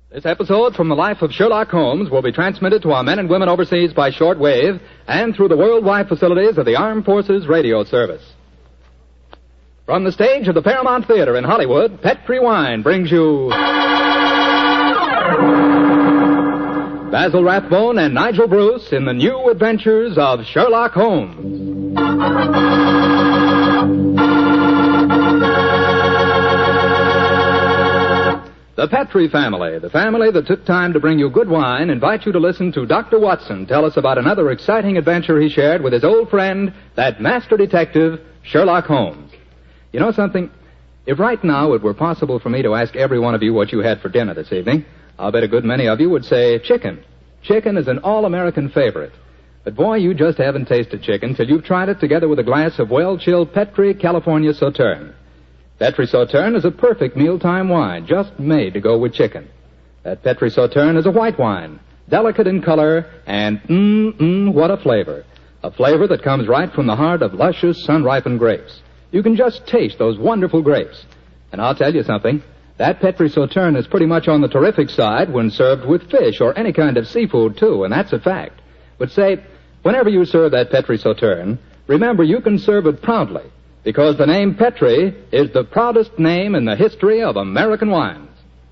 This episode from the life of Sherlock Holmes will be transmitted to our men and women overseas by shortwave and through the worldwide facilities of the Armed Forces Radio Service. From the stage of the Paramount Theater in Hollywood, Petri Wine brings you Basil Rathbone and Nigel Bruce in the new adventures of Sherlock Holmes. The Petri family, the family that took time to bring you good wine, invite you to listen to Dr. Watson tell us about another exciting adventure he shared with his old friend, that master detective, Sherlock Holmes. You know something? If right now it were possible for me to ask every one of you what you had for dinner this evening, I'll bet a good many of you would say chicken. Chicken is an all-American favorite. But boy, you just haven't tasted chicken till you've tried it together with a glass of well-chilled Petri California Sauterne. Petri Sauterne is a perfect mealtime wine, just made to go with chicken. That Petri Sauterne is a white wine, delicate in color, and what a flavor. A flavor that comes right from the heart of luscious, sun-ripened grapes. You can just taste those wonderful grapes. And I'll tell you something, that Petri Sauterne is pretty much on the terrific side when served with fish or any kind of seafood, too, and that's a fact. But say, whenever you serve that Petri Sauterne, remember you can serve it proudly, because the name Petri is the proudest name in the history of American wines.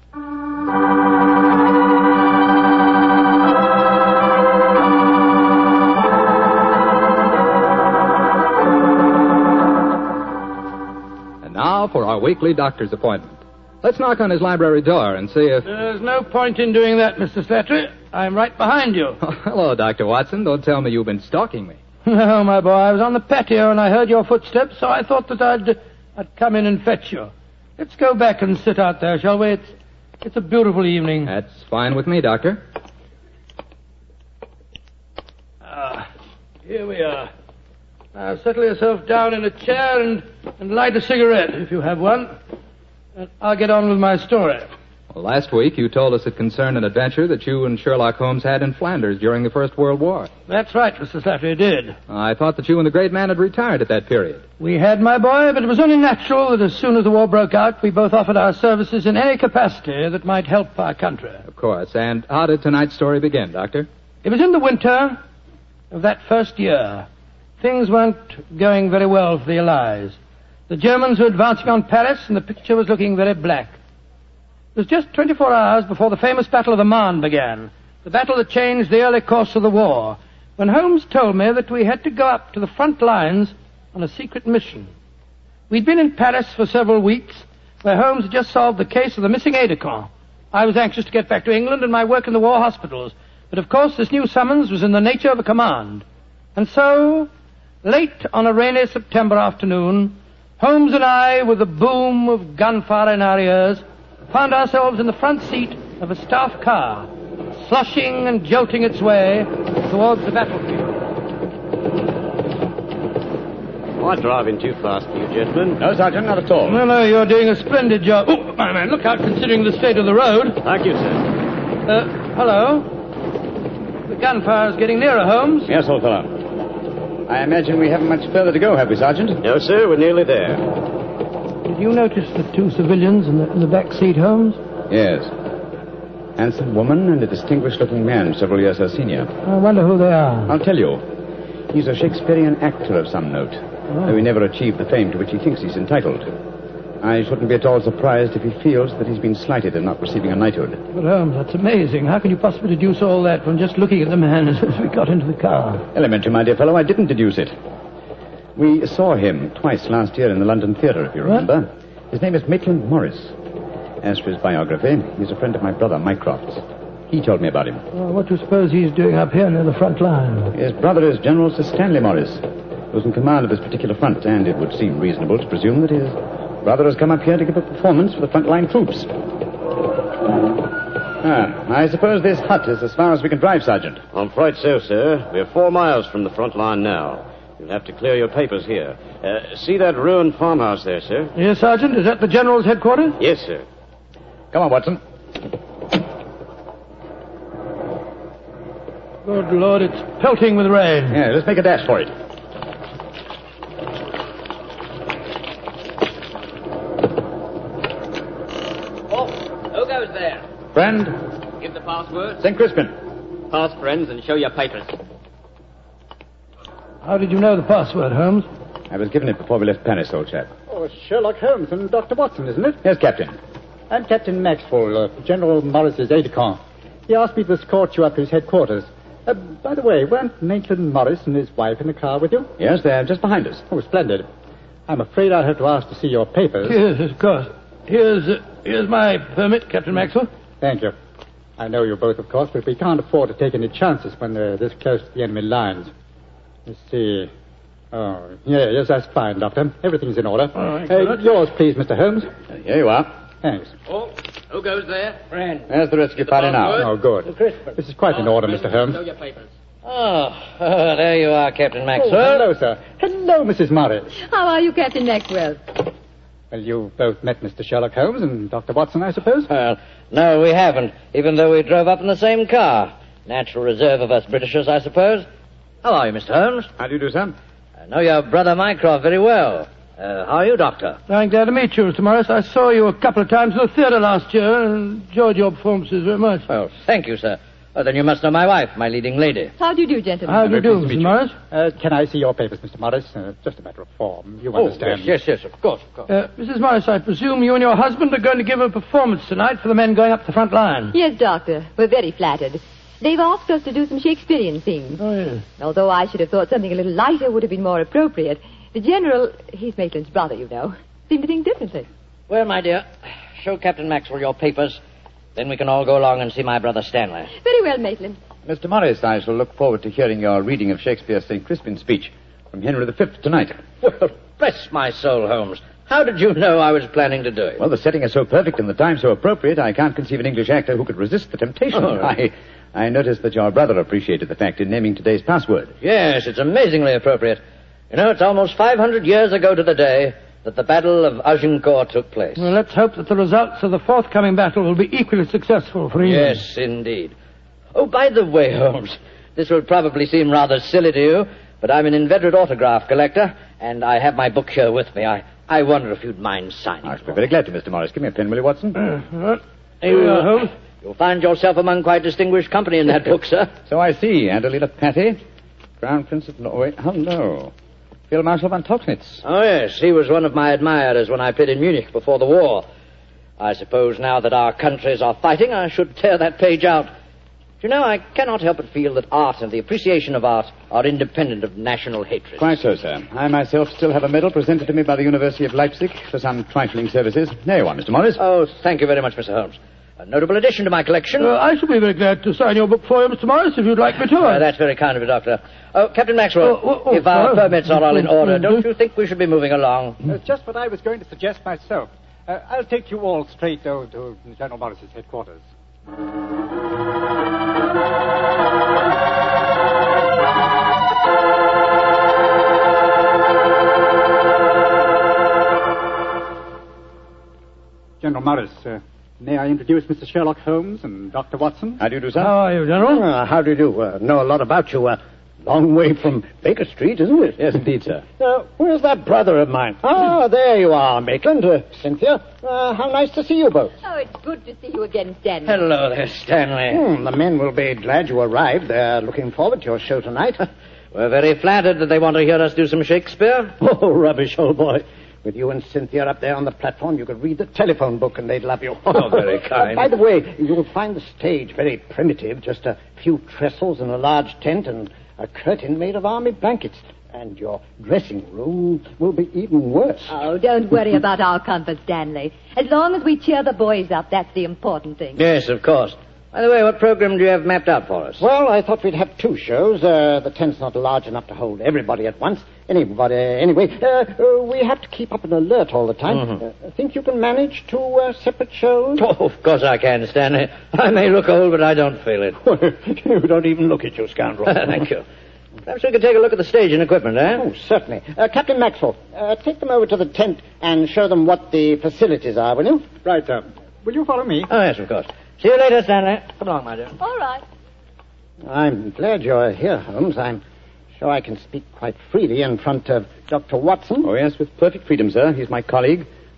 And now for our weekly doctor's appointment. Let's knock on his library door and see if... There's no point in doing that, Mr. Slattery. I'm right behind you. Oh, hello, Dr. Watson. Don't tell me you've been stalking me. No, my boy, I was on the patio and I heard your footsteps, so I thought that I'd come in and fetch you. Let's go back and sit out there, shall we? It's a beautiful evening. That's fine with me, Doctor. Here we are. Now, settle yourself down in a chair and light a cigarette, if you have one. And I'll get on with my story. Well, last week you told us it concerned an adventure that you and Sherlock Holmes had in Flanders during the First World War. That's right, Mr. Slattery, I did. I thought that you and the great man had retired at that period. We had, my boy, but it was only natural that as soon as the war broke out, we both offered our services in any capacity that might help our country. Of course. And how did tonight's story begin, Doctor? It was in the winter of that first year. Things weren't going very well for the Allies. The Germans were advancing on Paris, and the picture was looking very black. It was just 24 hours before the famous Battle of the Marne began, the battle that changed the early course of the war, when Holmes told me that we had to go up to the front lines on a secret mission. We'd been in Paris for several weeks, where Holmes had just solved the case of the missing aide-de-camp. I was anxious to get back to England and my work in the war hospitals, but of course this new summons was in the nature of a command. And so, late on a rainy September afternoon, Holmes and I, with the boom of gunfire in our ears, found ourselves in the front seat of a staff car, sloshing and jolting its way towards the battlefield. Am I driving too fast for you, gentlemen? No, Sergeant, not at all. No, you're doing a splendid job. Oh, my man, look out, considering the state of the road. Thank you, sir. Hello? The gunfire's getting nearer, Holmes. Yes, old fellow. I imagine we haven't much further to go, have we, Sergeant? No, sir, we're nearly there. Did you notice the two civilians in the back seat, Holmes? Yes. Handsome woman and a distinguished-looking man, several years her senior. I wonder who they are. I'll tell you. He's a Shakespearean actor of some note, though he never achieved the fame to which he thinks he's entitled. I shouldn't be at all surprised if he feels that he's been slighted in not receiving a knighthood. But, Holmes, that's amazing. How can you possibly deduce all that from just looking at the man as we got into the car? Elementary, my dear fellow, I didn't deduce it. We saw him twice last year in the London Theatre, if you remember. What? His name is Maitland Morris. As for his biography, he's a friend of my brother, Mycroft's. He told me about him. Well, what do you suppose he's doing up here near the front line? His brother is General Sir Stanley Morris, who's in command of this particular front, and it would seem reasonable to presume that his brother has come up here to give a performance for the front-line troops. I suppose this hut is as far as we can drive, Sergeant. I'm afraid so, sir. We're 4 miles from the front line now. You'll have to clear your papers here. See that ruined farmhouse there, sir? Yes, Sergeant. Is that the General's headquarters? Yes, sir. Come on, Watson. Good Lord, it's pelting with rain. Yeah, let's make a dash for it. Oh, who goes there? friend. Give the password. St. Crispin. Pass, friends, and show your papers. How did you know the password, Holmes? I was given it before we left Paris, old chap. Oh, Sherlock Holmes and Dr. Watson, isn't it? Yes, Captain. I'm Captain Maxwell, General Morris's aide-de-camp. He asked me to escort you up to his headquarters. By the way, weren't Maitland Morris and his wife in the car with you? Yes, they're just behind us. Oh, splendid. I'm afraid I'll have to ask to see your papers. Yes, of course. Here's my permit, Captain Maxwell. Thank you. I know you both, of course, but we can't afford to take any chances when they're this close to the enemy lines. Let's see. Oh, yes, that's fine, Doctor. Everything's in order. Yours, please, Mr. Holmes. Here you are. Thanks. Oh, who goes there? Friend. There's the rescue party now. Oh, good. This is quite in order, Mr. Holmes. Show your papers. There you are, Captain Maxwell. Oh, hello, sir. Hello, Mrs. Morris. How are you, Captain Maxwell? Well, you both met Mr. Sherlock Holmes and Dr. Watson, I suppose? No, we haven't, even though we drove up in the same car. Natural reserve of us Britishers, I suppose. How are you, Mr. Holmes? How do you do, sir? I know your brother Mycroft very well. How are you, Doctor? I'm glad to meet you, Mr. Morris. I saw you a couple of times in the theatre last year and enjoyed your performances very much. Well, thank you, sir. Oh, then you must know my wife, my leading lady. How do you do, gentlemen? How do you do, Mr. Morris? Can I see your papers, Mr. Morris? Just a matter of form. You understand. Yes, of course. Mrs. Morris, I presume you and your husband are going to give a performance tonight for the men going up the front line. Yes, Doctor. We're very flattered. They've asked us to do some Shakespearean things. Oh, yes. Although I should have thought something a little lighter would have been more appropriate. The General, he's Maitland's brother, you know, seemed to think differently. Well, my dear, show Captain Maxwell your papers. Then we can all go along and see my brother Stanley. Very well, Maitland. Mr. Morris, I shall look forward to hearing your reading of Shakespeare's St. Crispin speech from Henry V tonight. Well, bless my soul, Holmes. How did you know I was planning to do it? Well, the setting is so perfect and the time so appropriate, I can't conceive an English actor who could resist the temptation. I noticed that your brother appreciated the fact in naming today's password. Yes, it's amazingly appropriate. You know, it's almost 500 years ago to the day that the Battle of Agincourt took place. Well, let's hope that the results of the forthcoming battle will be equally successful for England. Yes, indeed. Oh, by the way, Holmes, this will probably seem rather silly to you, but I'm an inveterate autograph collector, and I have my book here with me. I wonder if you'd mind signing. I should be very glad to, Mr. Morris. Give me a pen, will you, Watson? Here we are, Holmes. You'll find yourself among quite distinguished company in that book, sir. So I see. Adelina Patti, Crown Prince of Norway. Hello. Field Marshal von Tauchnitz. Oh, yes. He was one of my admirers when I played in Munich before the war. I suppose now that our countries are fighting, I should tear that page out. You know, I cannot help but feel that art and the appreciation of art are independent of national hatred. Quite so, sir. I myself still have a medal presented to me by the University of Leipzig for some trifling services. There you are, Mr. Morris. Oh, thank you very much, Mr. Holmes. A notable addition to my collection. I shall be very glad to sign your book for you, Mr. Morris, if you'd like me to. That's very kind of you, Doctor. Oh, Captain Maxwell, if our permits are all in order, don't you think we should be moving along? Just what I was going to suggest myself. I'll take you all straight over to General Morris's headquarters. General Morris, may I introduce Mr. Sherlock Holmes and Dr. Watson? How do you do, sir? How are you, General? How do you do? Know a lot about you. Long way from Baker Street, isn't it? Yes, indeed, sir. Where's that brother of mine? There you are, Maitland. Cynthia, how nice to see you both. Oh, it's good to see you again, Stanley. Hello there, Stanley. The men will be glad you arrived. They're looking forward to your show tonight. We're very flattered that they want to hear us do some Shakespeare. Oh, rubbish, old boy. With you and Cynthia up there on the platform, you could read the telephone book and they'd love you. Oh, very kind. By the way, you'll find the stage very primitive. Just a few trestles and a large tent and a curtain made of army blankets. And your dressing room will be even worse. Oh, don't worry about our comfort, Stanley. As long as we cheer the boys up, that's the important thing. Yes, of course. By the way, what program do you have mapped out for us? Well, I thought we'd have two shows. The tent's not large enough to hold everybody at once. Anyway, we have to keep up an alert all the time. Mm-hmm. Think you can manage two separate shows? Oh, of course I can, Stanley. I may look old, but I don't feel it. You don't even look at you, scoundrel. Thank you. Perhaps we could take a look at the stage and equipment, eh? Oh, certainly. Captain Maxwell, take them over to the tent and show them what the facilities are, will you? Right, will you follow me? Oh, yes, of course. See you later, Stanley. Come along, my dear. All right. I'm glad you're here, Holmes. I'm sure I can speak quite freely in front of Dr. Watson. Oh, yes, with perfect freedom, sir. He's my colleague.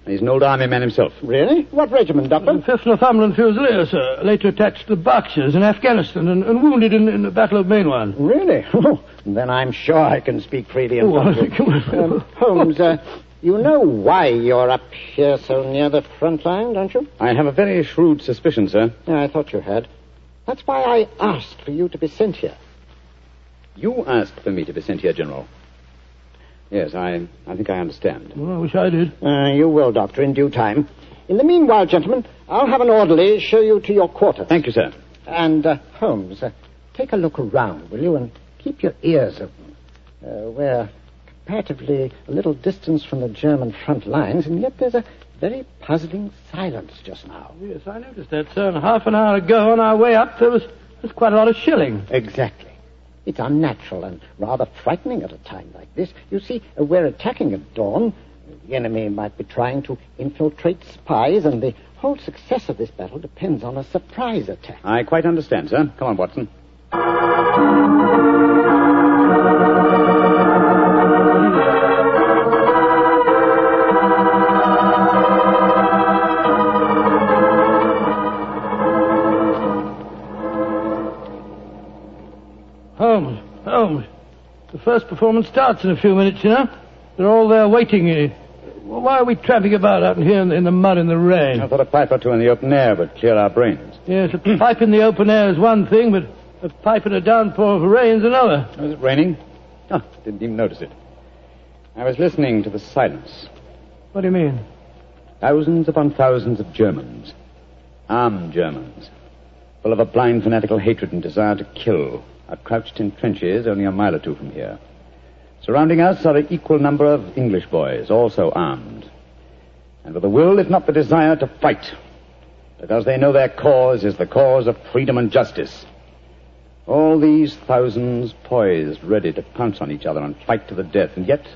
He's an old army man himself. Really? What regiment, Doctor? The 5th Northumberland Fusiliers, sir. Later attached to the Berkshires in Afghanistan and wounded in the Battle of Mainwan. Really? Then I'm sure I can speak freely in public. Holmes, you know why you're up here so near the front line, don't you? I have a very shrewd suspicion, sir. Yeah, I thought you had. That's why I asked for you to be sent here. You asked for me to be sent here, General. Yes, I think I understand. Well, I wish I did. You will, Doctor, in due time. In the meanwhile, gentlemen, I'll have an orderly show you to your quarters. Thank you, sir. And, Holmes, take a look around, will you, and keep your ears open. We're comparatively a little distance from the German front lines, and yet there's a very puzzling silence just now. Yes, I noticed that, sir. And half an hour ago on our way up, there was quite a lot of shelling. Exactly. It's unnatural and rather frightening at a time like this. You see, we're attacking at dawn. The enemy might be trying to infiltrate spies, and the whole success of this battle depends on a surprise attack. I quite understand, sir. Come on, Watson. Holmes, the first performance starts in a few minutes, you know. They're all there waiting. Why are we tramping about out here in the mud and the rain? I thought a pipe or two in the open air would clear our brains. Yes, a pipe in the open air is one thing, but a pipe in a downpour of rain is another. Was it raining? Oh, didn't even notice it. I was listening to the silence. What do you mean? Thousands upon thousands of Germans. Armed Germans. Full of a blind fanatical hatred and desire to kill. Are crouched in trenches only a mile or two from here. Surrounding us are an equal number of English boys, also armed. And with the will, if not the desire, to fight. Because they know their cause is the cause of freedom and justice. All these thousands poised, ready to pounce on each other and fight to the death. And yet,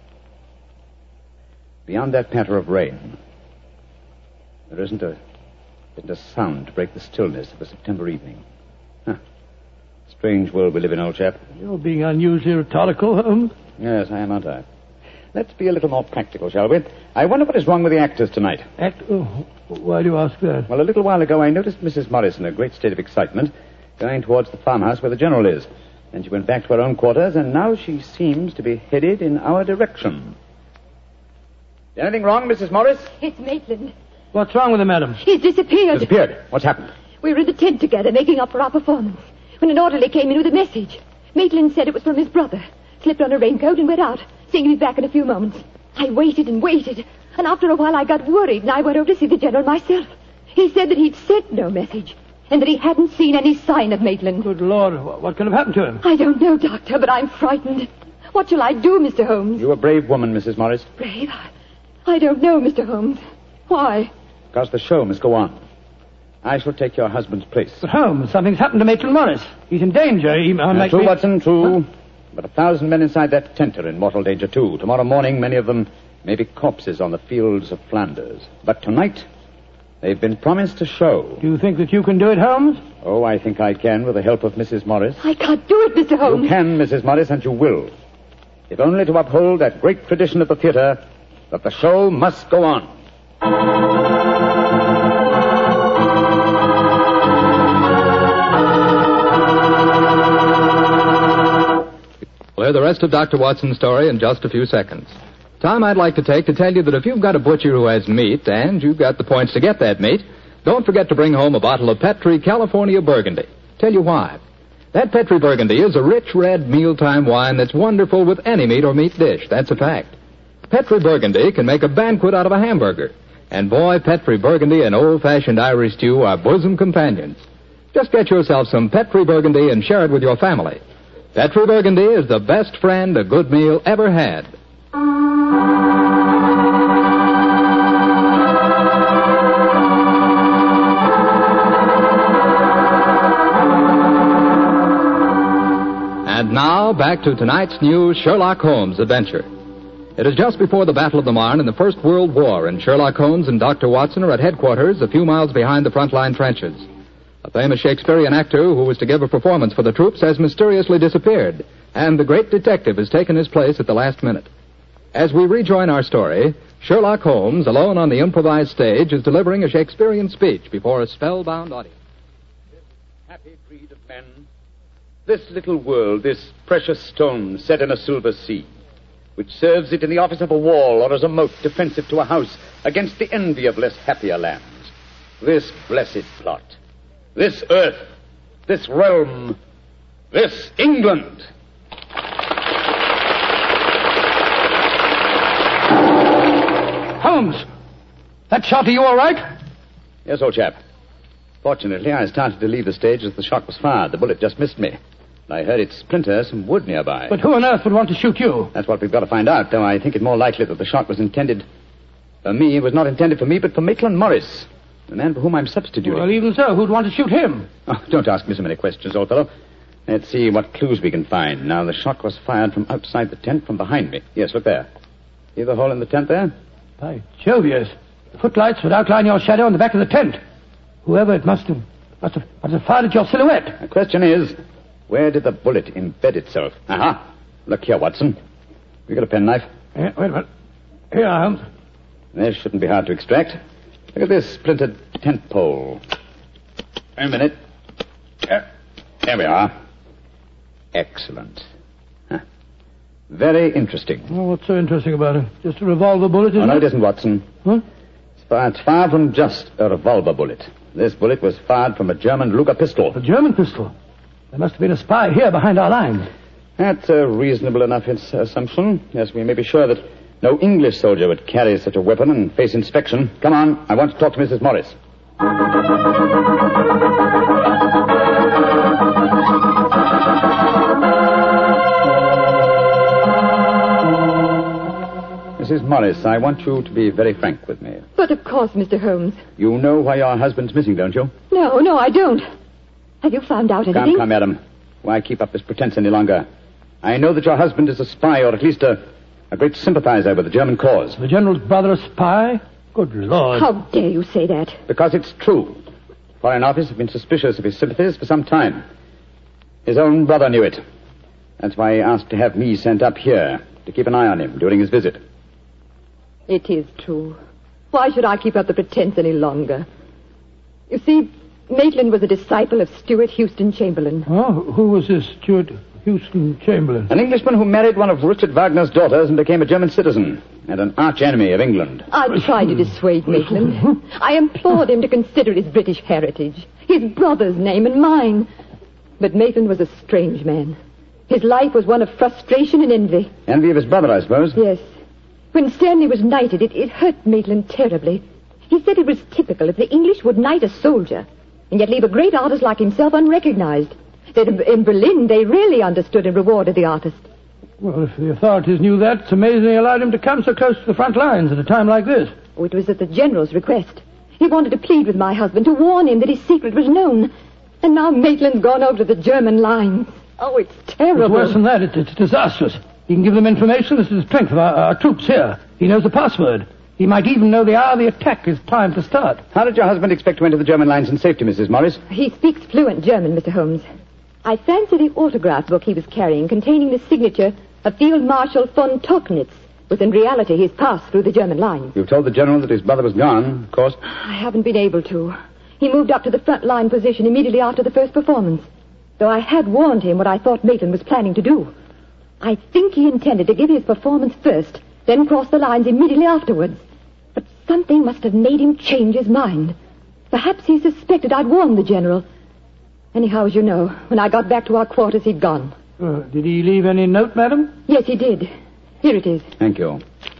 beyond that patter of rain, there isn't a sound to break the stillness of a September evening. Strange world we live in, old chap. You're being unusually rhetorical, Holmes. Yes, I am, aren't I? Let's be a little more practical, shall we? I wonder what is wrong with the actors tonight. Why do you ask that? Well, a little while ago I noticed Mrs. Morris in a great state of excitement going towards the farmhouse where the General is. Then she went back to her own quarters, and now she seems to be headed in our direction. Is anything wrong, Mrs. Morris? It's Maitland. What's wrong with him, madam? He's disappeared. Disappeared? What's happened? We were in the tent together, making up for our performance, when an orderly came in with a message. Maitland said it was from his brother. Slipped on a raincoat and went out, saying he'd be back in a few moments. I waited and waited, and after a while I got worried, and I went over to see the General myself. He said that he'd sent no message, and that he hadn't seen any sign of Maitland. Good Lord, what can have happened to him? I don't know, Doctor, but I'm frightened. What shall I do, Mr. Holmes? You're a brave woman, Mrs. Morris. Brave? I don't know, Mr. Holmes. Why? Because the show must go on. I shall take your husband's place. But Holmes, something's happened to Maitland Morris. He's in danger. True, Watson, true. Huh? But 1,000 men inside that tent are in mortal danger, too. Tomorrow morning, many of them may be corpses on the fields of Flanders. But tonight, they've been promised a show. Do you think that you can do it, Holmes? Oh, I think I can, with the help of Mrs. Morris. I can't do it, Mr. Holmes. You can, Mrs. Morris, and you will. If only to uphold that great tradition of the theater, that the show must go on. We'll hear the rest of Dr. Watson's story in just a few seconds. Time I'd like to take to tell you that if you've got a butcher who has meat, and you've got the points to get that meat, don't forget to bring home a bottle of Petri California Burgundy. Tell you why. That Petri Burgundy is a rich red mealtime wine that's wonderful with any meat or meat dish. That's a fact. Petri Burgundy can make a banquet out of a hamburger. And boy, Petri Burgundy and old-fashioned Irish stew are bosom companions. Just get yourself some Petri Burgundy and share it with your family. Petri Burgundy is the best friend a good meal ever had. And now, back to tonight's new Sherlock Holmes adventure. It is just before the Battle of the Marne in the First World War, and Sherlock Holmes and Dr. Watson are at headquarters a few miles behind the front-line trenches. A famous Shakespearean actor who was to give a performance for the troops has mysteriously disappeared, and the great detective has taken his place at the last minute. As we rejoin our story, Sherlock Holmes, alone on the improvised stage, is delivering a Shakespearean speech before a spellbound audience. Happy breed of men, this little world, this precious stone set in a silver sea, which serves it in the office of a wall or as a moat defensive to a house against the envy of less happier lands. This blessed plot, this earth, this realm, this England. Holmes, that shot, are you all right? Yes, old chap. Fortunately, I started to leave the stage as the shot was fired. The bullet just missed me. I heard it splinter some wood nearby. But who on earth would want to shoot you? That's what we've got to find out, though I think it more likely that the shot was intended for me. It was not intended for me, but for Maitland Morris, the man for whom I'm substituting. Well, even so, who'd want to shoot him? Oh, don't ask me so many questions, old fellow. Let's see what clues we can find. Now, the shot was fired from outside the tent from behind me. Yes, look there. See the hole in the tent there? By Jove, yes. The footlights would outline your shadow on the back of the tent. Whoever it must have fired at your silhouette. The question is, where did the bullet embed itself? Aha. Look here, Watson. You got a penknife? Yeah, wait a minute. Here, Holmes. This shouldn't be hard to extract. Look at this splintered tent pole. Wait a minute. There we are. Excellent. Huh. Very interesting. Well, what's so interesting about it? Just a revolver bullet, isn't it? No, it isn't, Watson. Huh? It's far from just a revolver bullet. This bullet was fired from a German Luger pistol. A German pistol? There must have been a spy here behind our lines. That's a reasonable enough assumption. Yes, we may be sure that no English soldier would carry such a weapon and face inspection. Come on, I want to talk to Mrs. Morris. Mrs. Morris, I want you to be very frank with me. But of course, Mr. Holmes. You know why your husband's missing, don't you? No, I don't. Have you found out anything? Come, madam. Why keep up this pretense any longer? I know that your husband is a spy, or at least a great sympathizer with the German cause. The General's brother a spy? Good Lord. How dare you say that? Because it's true. Foreign Office have been suspicious of his sympathies for some time. His own brother knew it. That's why he asked to have me sent up here to keep an eye on him during his visit. It is true. Why should I keep up the pretense any longer? You see, Maitland was a disciple of Stuart Houston Chamberlain. Oh, who was this Stuart Houston Chamberlain? An Englishman who married one of Richard Wagner's daughters and became a German citizen, and an arch-enemy of England. I tried to dissuade Maitland. I implored him to consider his British heritage, his brother's name and mine. But Maitland was a strange man. His life was one of frustration and envy. Envy of his brother, I suppose? Yes. When Stanley was knighted, it hurt Maitland terribly. He said it was typical if the English would knight a soldier and yet leave a great artist like himself unrecognized. That in Berlin, they really understood and rewarded the artist. Well, if the authorities knew that, it's amazing they allowed him to come so close to the front lines at a time like this. Oh, it was at the General's request. He wanted to plead with my husband to warn him that his secret was known. And now Maitland's gone over to the German lines. Oh, it's terrible. It's worse than that. It's disastrous. He can give them information as to the strength of our troops here. He knows the password. He might even know the hour of the attack is time to start. How did your husband expect to enter the German lines in safety, Mrs. Morris? He speaks fluent German, Mr. Holmes. I fancy the autograph book he was carrying, containing the signature of Field Marshal von Tauchnitz, was in reality his pass through the German lines. You told the General that his brother was gone, of course. I haven't been able to. He moved up to the front line position immediately after the first performance, though I had warned him what I thought Maitland was planning to do. I think he intended to give his performance first, then cross the lines immediately afterwards. But something must have made him change his mind. Perhaps he suspected I'd warned the General. Anyhow, as you know, when I got back to our quarters, he'd gone. Did he leave any note, madam? Yes, he did. Here it is. Thank you.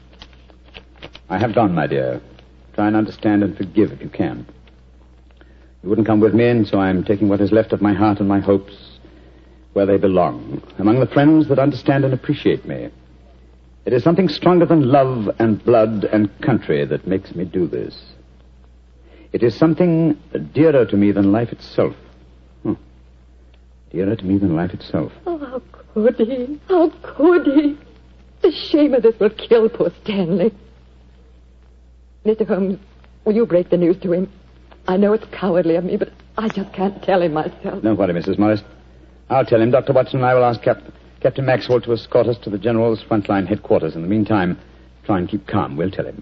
I have gone, my dear. Try and understand and forgive if you can. You wouldn't come with me, and so I'm taking what is left of my heart and my hopes where they belong, among the friends that understand and appreciate me. It is something stronger than love and blood and country that makes me do this. It is something dearer to me than life itself. Dearer to me than life itself. Oh, how could he? How could he? The shame of this will kill poor Stanley. Mr. Holmes, will you break the news to him? I know it's cowardly of me, but I just can't tell him myself. Don't worry, Mrs. Morris. I'll tell him. Dr. Watson and I will ask Captain Maxwell to escort us to the General's frontline headquarters. In the meantime, Try and keep calm. We'll tell him.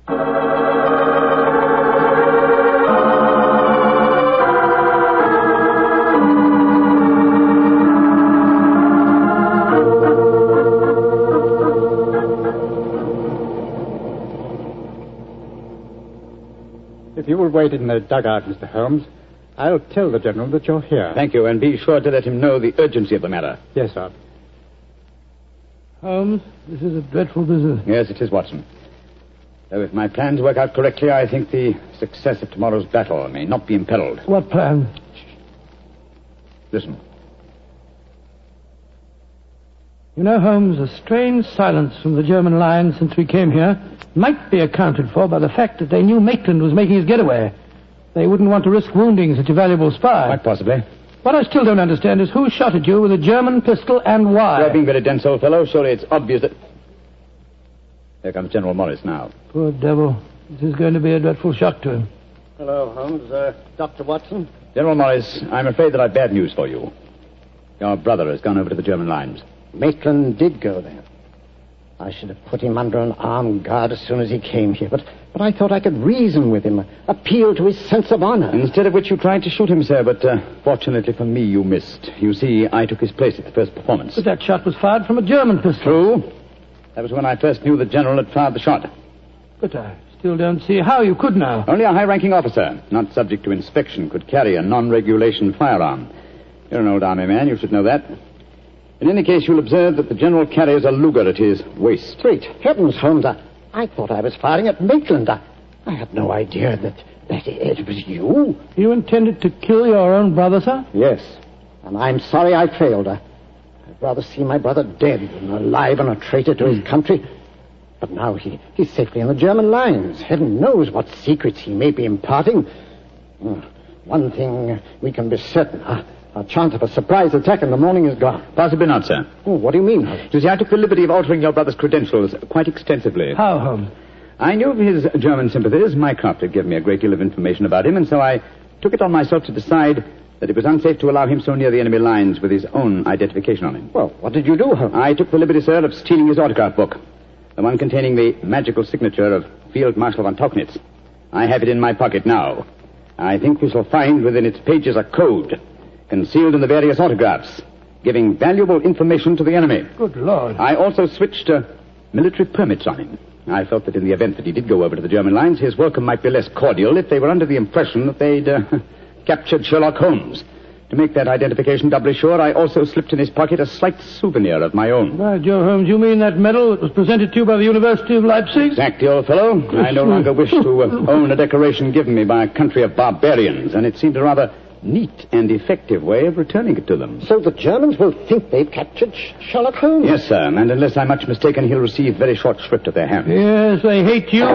If you will wait in the dugout, Mr. Holmes, I'll tell the General that you're here. Thank you, and be sure to let him know the urgency of the matter. Yes, sir. Holmes, this is a dreadful business. Yes, it is, Watson. Though if my plans work out correctly, I think the success of tomorrow's battle may not be imperiled. What plan? Listen. You know, Holmes, a strange silence from the German line since we came here might be accounted for by the fact that they knew Maitland was making his getaway. They wouldn't want to risk wounding such a valuable spy. Quite possibly. What I still don't understand is who shot at you with a German pistol and why. You're being very dense, old fellow. Surely it's obvious that... Here comes General Morris now. Poor devil. This is going to be a dreadful shock to him. Hello, Holmes. Dr. Watson? General Morris, I'm afraid that I've bad news for you. Your brother has gone over to the German lines. Maitland did go there. I should have put him under an armed guard as soon as he came here, but I thought I could reason with him, appeal to his sense of honor. Instead of which you tried to shoot him, sir, but fortunately for me, you missed. You see, I took his place at the first performance. But that shot was fired from a German pistol. True. That was when I first knew the general had fired the shot. But I still don't see how you could now. Only a high-ranking officer, not subject to inspection, could carry a non-regulation firearm. You're an old army man, you should know that. In any case, you'll observe that the general carries a Luger at his waist. Great heavens, Holmes, I thought I was firing at Maitland. I had no idea that it was you. You intended to kill your own brother, sir? Yes, and I'm sorry I failed. I'd rather see my brother dead than alive and a traitor to his country. But now he's safely in the German lines. Heaven knows what secrets he may be imparting. One thing we can be certain, our chance of a surprise attack in the morning is gone. Possibly not, sir. Oh, what do you mean? You see, I took the liberty of altering your brother's credentials quite extensively. How, Holmes? I knew of his German sympathies. Mycroft had given me a great deal of information about him, and so I took it on myself to decide that it was unsafe to allow him so near the enemy lines with his own identification on him. Well, what did you do, Holmes? I took the liberty, sir, of stealing his autograph book, the one containing the magical signature of Field Marshal von Tauchnitz. I have it in my pocket now. I think we shall find within its pages a code concealed in the various autographs, giving valuable information to the enemy. Good Lord. I also switched military permits on him. I felt that in the event that he did go over to the German lines, his welcome might be less cordial if they were under the impression that they'd captured Sherlock Holmes. To make that identification doubly sure, I also slipped in his pocket a slight souvenir of my own. By Joe, Holmes, you mean that medal that was presented to you by the University of Leipzig? Exactly, old fellow. I no longer wish to own a decoration given me by a country of barbarians, and it seemed a rather neat and effective way of returning it to them. So the Germans will think they've captured Sherlock Holmes? Yes, sir, and unless I'm much mistaken, he'll receive very short shrift at their hands. Yes, they hate you.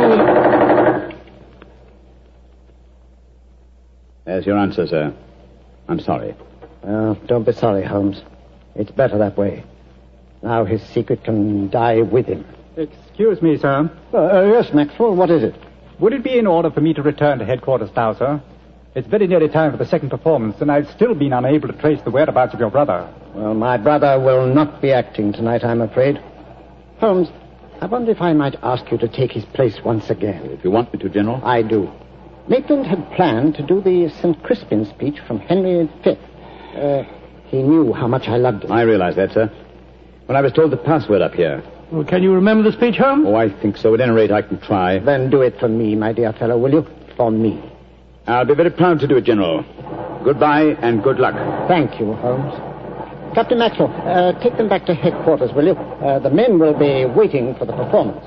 There's your answer, sir. I'm sorry. Well, don't be sorry, Holmes. It's better that way. Now his secret can die with him. Excuse me, sir. Yes, Maxwell, what is it? Would it be in order for me to return to headquarters now, sir? It's very nearly time for the second performance, and I've still been unable to trace the whereabouts of your brother. Well, my brother will not be acting tonight, I'm afraid. Holmes, I wonder if I might ask you to take his place once again. If you want me to, General. I do. Maitland had planned to do the St. Crispin speech from Henry V. He knew how much I loved him. I realize that, sir. When I was told the password up here. Well, can you remember the speech, Holmes? Oh, I think so. At any rate, I can try. Then do it for me, my dear fellow, will you? For me. I'll be very proud to do it, General. Goodbye and good luck. Thank you, Holmes. Captain Maxwell, take them back to headquarters, will you? The men will be waiting for the performance.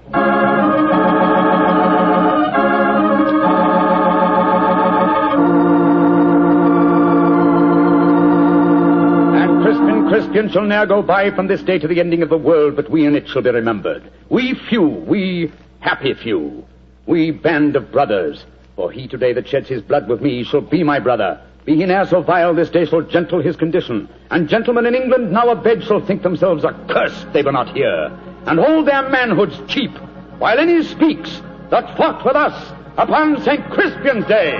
And Crispian shall ne'er go by from this day to the ending of the world, but we in it shall be remembered. We few, we happy few, we band of brothers. For he today that sheds his blood with me shall be my brother. Be he ne'er so vile, this day shall gentle his condition. And gentlemen in England now abed shall think themselves accursed they were not here, and hold their manhoods cheap, while any speaks that fought with us upon St. Crispian's Day.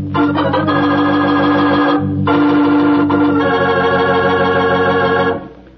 Well,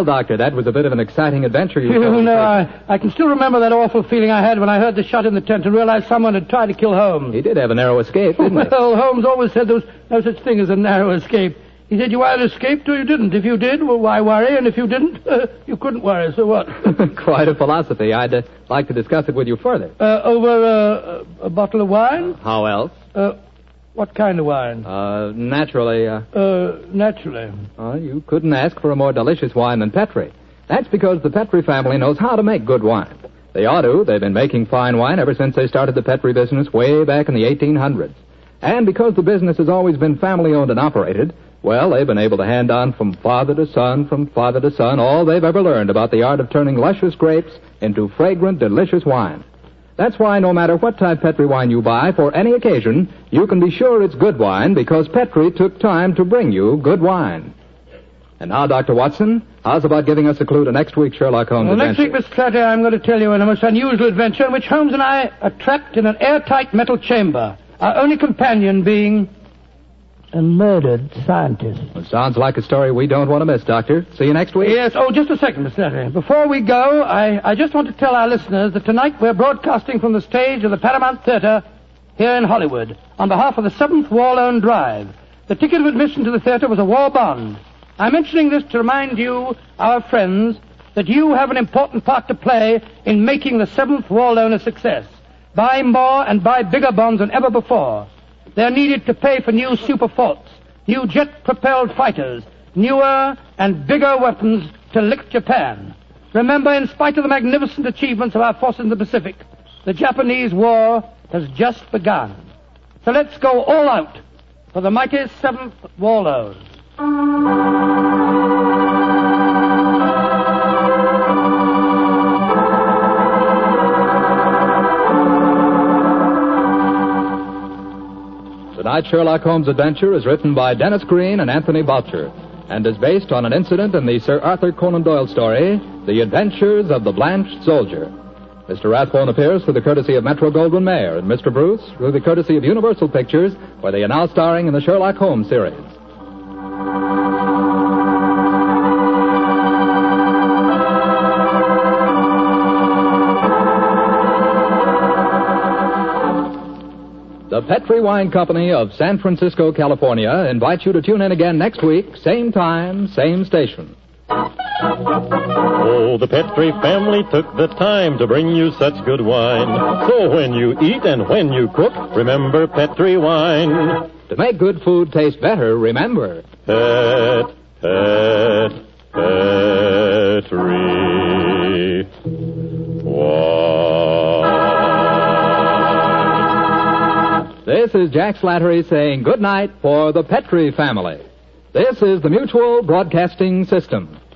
Doctor, that was a bit of an exciting adventure you You told. know, I can still remember that awful feeling I had when I heard the shot in the tent and realized someone had tried to kill Holmes. He did have a narrow escape, didn't he? Well, Holmes always said there was no such thing as a narrow escape. He said you either escaped or you didn't. If you did, well, why worry? And if you didn't, you couldn't worry, so what? Quite a philosophy. I'd like to discuss it with you further. Over a bottle of wine? How else? What kind of wine? Naturally. Naturally. You couldn't ask for a more delicious wine than Petri. That's because the Petri family knows how to make good wine. They ought to. They've been making fine wine ever since they started the Petri business way back in the 1800s. And because the business has always been family-owned and operated, well, they've been able to hand on from father to son, all they've ever learned about the art of turning luscious grapes into fragrant, delicious wine. That's why no matter what type Petri wine you buy for any occasion, you can be sure it's good wine because Petri took time to bring you good wine. And now, Dr. Watson, how's about giving us a clue to next week's Sherlock Holmes adventure? Next week, Mr. Clatter, I'm going to tell you a most unusual adventure in which Holmes and I are trapped in an airtight metal chamber, our only companion being a murdered scientist. Well, sounds like a story we don't want to miss, Doctor. See you next week. Yes. Oh, just a second, Mr. Clatter. Before we go, I just want to tell our listeners that tonight we're broadcasting from the stage of the Paramount Theater here in Hollywood on behalf of the 7th War Loan Drive. The ticket of admission to the theater was a war bond. I'm mentioning this to remind you, our friends, that you have an important part to play in making the 7th War Loan a success. Buy more and buy bigger bonds than ever before. They're needed to pay for new super forts, new jet-propelled fighters, newer and bigger weapons to lick Japan. Remember, in spite of the magnificent achievements of our forces in the Pacific, the Japanese war has just begun. So let's go all out for the mighty 7th War Loan. Tonight's Sherlock Holmes adventure is written by Dennis Green and Anthony Boucher and is based on an incident in the Sir Arthur Conan Doyle story, The Adventures of the Blanched Soldier. Mr. Rathbone appears through the courtesy of Metro-Goldwyn-Mayer, and Mr. Bruce through the courtesy of Universal Pictures, where they are now starring in the Sherlock Holmes series. The Petri Wine Company of San Francisco, California, invites you to tune in again next week, same time, same station. Oh, the Petri family took the time to bring you such good wine. So when you eat and when you cook, remember Petri wine. To make good food taste better, remember... Petri wine. This is Jack Slattery saying good night for the Petri family. This is the Mutual Broadcasting System.